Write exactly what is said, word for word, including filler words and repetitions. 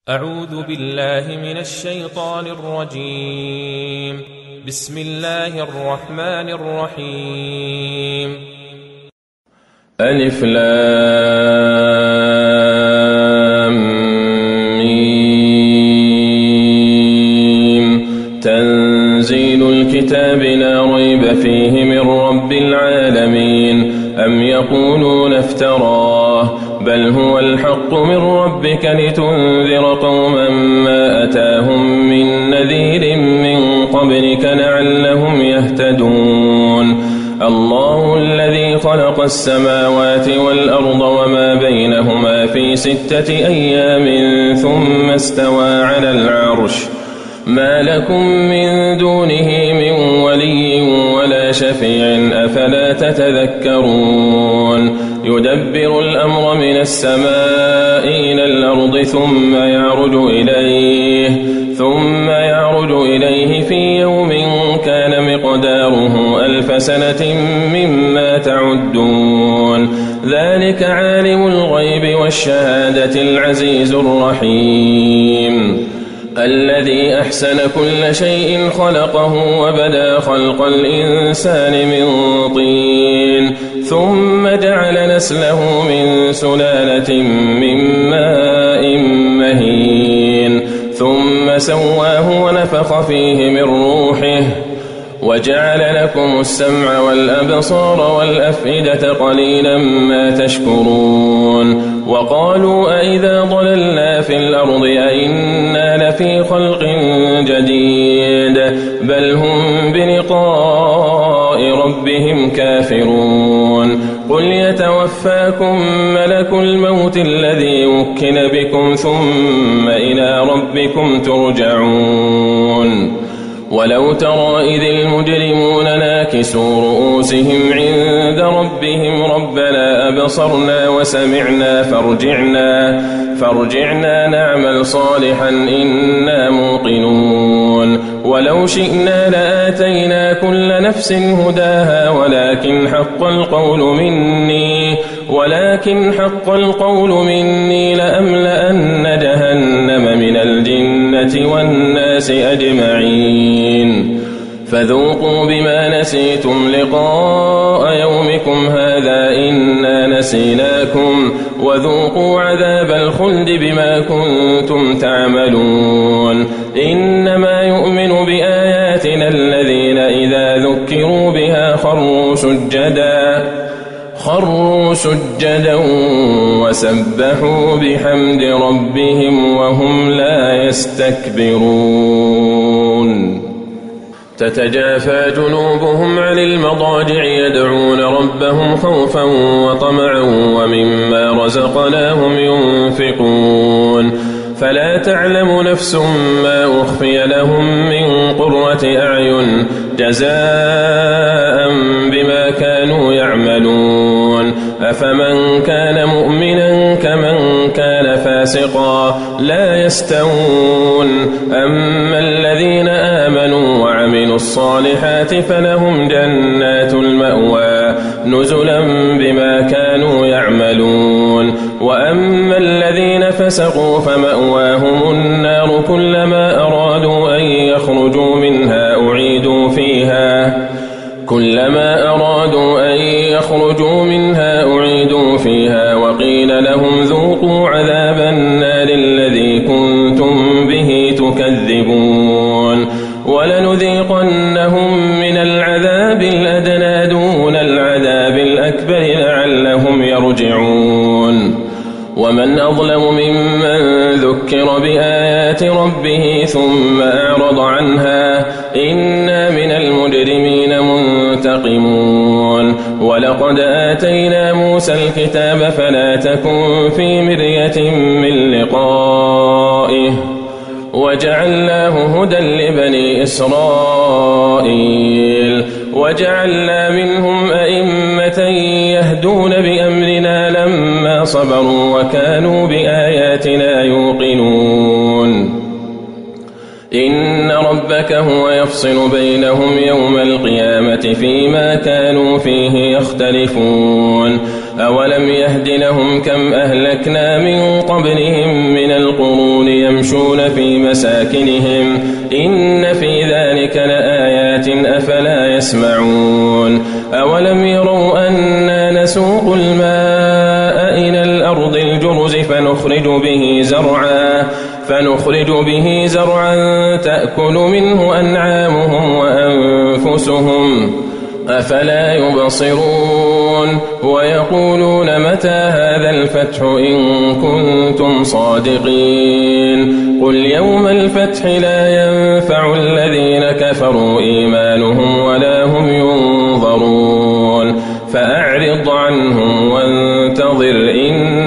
أعوذ بالله من الشيطان الرجيم. بسم الله الرحمن الرحيم. ألف لام ميم. تنزيل الكتاب لا ريب فيه من رب العالمين. أم يقولون افتراه بل هو الحق من ربك لتنذر قوما ما أتاهم من نذير من قبلك لعلهم يهتدون. الله الذي خلق السماوات والأرض وما بينهما في ستة أيام ثم استوى على العرش ما لكم من دونه من ولي ولا شفيع أفلا تتذكرون. يدبر الأمر من السماء إلى الأرض ثم يعرج إليه ثم يعرج إليه في يوم كان مقداره ألف سنة مما تعدون. ذلك عالم الغيب والشهادة العزيز الرحيم الذي أحسن كل شيء خلقه وبدأ خلق الإنسان من طين ثم جعل نسله من سلالة من ماء مهين ثم سواه ونفخ فيه من روحه وجعل لكم السمع والأبصار والأفئدة قليلا ما تشكرون. وقالوا أئذا ضللنا في الأرض أئنا لفي خلق جديد بل هم بلقاء ربهم كافرون. قل يتوفاكم ملك الموت الذي وكل بكم ثم إلى ربكم ترجعون. ولو ترى إذ المجرمون ناكسوا رؤوسهم عند ربهم ربنا أبصرنا وسمعنا فارجعنا فارجعنا نعمل صالحا إنا موقنون. ولو شئنا لآتينا كل نفس هداها ولكن حق القول مني ولكن حق القول مني لأملأن جهنم من الجنة والناس أجمعين. فذوقوا بما نسيتم لقاء يومكم هذا إنا نسيناكم وذوقوا عذاب الخلد بما كنتم تعملون. إنما يؤمن بآياتنا الذين إذا ذكروا بها خروا سجدا خروا سجدا وسبحوا بحمد ربهم وهم لا يستكبرون. تتجافى جنوبهم عن المضاجع يدعون ربهم خوفا وطمعا ومما رزقناهم ينفقون. فلا تعلم نفس ما أخفي لهم من قرة أعين جزاء بما كانوا يعملون. أفمن كان مؤمنا كمن كان فاسقا لا يستوون. أما الذين آمنوا وعملوا الصالحات فلهم جنات المأوى نزلا بما كانوا يعملون. وأما الذين فسقوا فمأواهم النار كلما أرادوا أن يخرجوا منها أعيدوا فيها كلما أرادوا أن يخرجوا منها أعيدوا فيها وقيل لهم ذوقوا عذاب النار الذي كنتم به تكذبون. ولنذيقنهم من العذاب الأدنى دون العذاب الأكبر لعلهم يرجعون. ومن أظلم ممن ذكر بآيات ربه ثم أعرض عنها إنا من المجرمين منتقمون. ولقد آتينا موسى الكتاب فلا تكن في مرية من لقائه وجعلناه هدى لبني إسرائيل وجعلنا منهم أئمة يهدون بأمرنا لما صبروا وكانوا بآياتنا يوقنون. إن ربك هو يفصل بينهم يوم القيامة فيما كانوا فيه يختلفون. أولم يهد لهم كم أهلكنا من قبلهم من القرون يمشون في مساكنهم إن في ذلك لآيات أفلا يسمعون أولم يروا أنا نسوق الماء إلى الأرض الجرز فنخرج به زرعا فنخرج به زرعا تأكل منه أنعامهم وأنفسهم أفلا يبصرون ويقولون متى هذا الفتح إن كنتم صادقين قل يوم الفتح لا ينفع الذين كفروا إيمانهم ولا هم ينظرون فأعرض عنهم وانتظر إن